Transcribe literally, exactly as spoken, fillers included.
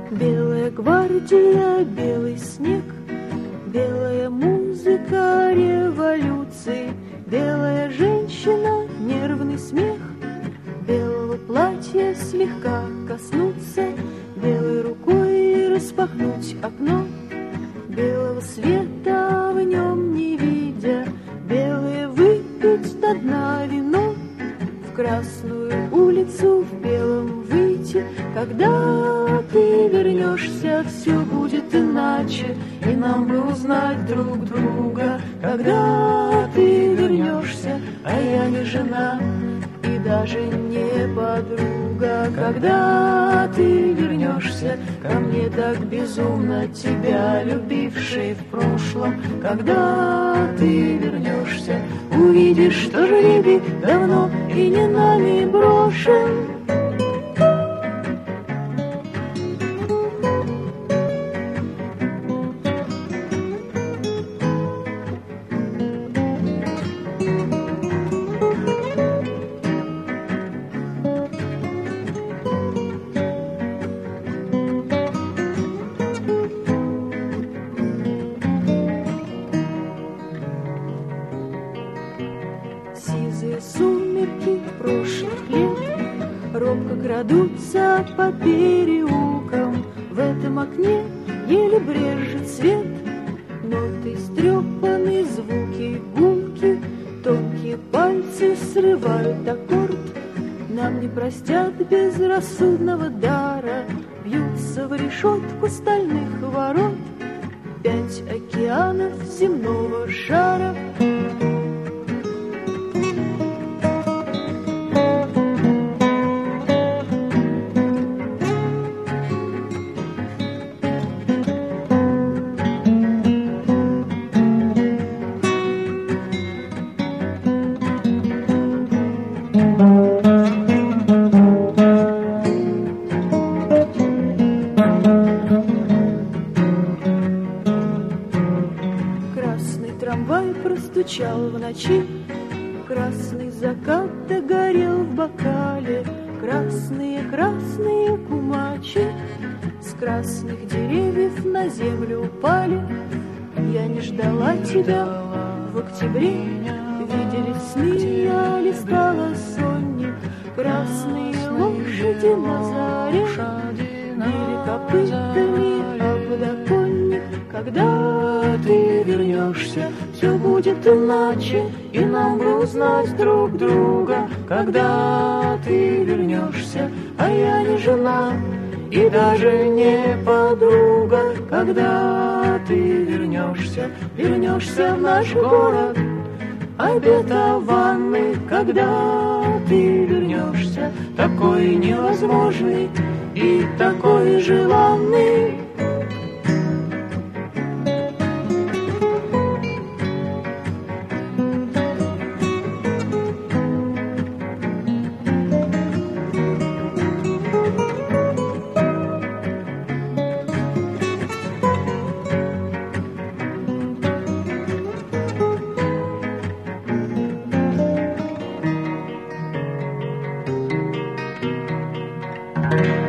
Белая гвардия, белый снег, белая музыка революции, белая женщина, нервный смех, белого платья слегка коснуться, белой рукой распахнуть окно, белого света в нем не видя, белое выпить до дна вино, в Красную улицу в белом выйти. Когда ты вернешься, все будет иначе, и нам бы узнать друг друга. Когда ты вернешься, а я не жена и даже не подруга. Когда ты вернешься ко мне так безумно, тебя любившей в прошлом. Когда ты вернешься, увидишь, что жребий давно и не нами брошен. Сизые сумерки прошлых лет робко крадутся по переулкам. В этом окне еле брежет свет, ноты стрепаны, звуки гулки, тонкие пальцы срывают аккорд. Нам не простят безрассудного дара, бьются в решетку стальных ворот пять океанов земного шара. Красный трамвай простучал в ночи, красный закат догорел в бокале, красные, красные кумачи с красных деревьев на землю упали. Я не ждала тебя в октябре, видели сны, я листала сонник. Красные лошади на заре били копытами об подоконник. Когда ты вернешься, все будет иначе, и нам бы узнать друг друга. Когда ты вернешься, а я не жена и даже не подруга. Когда ты вернешься, вернешься в наш город обетованный. Когда ты вернешься, такой невозможный и такой желанный. Thank you.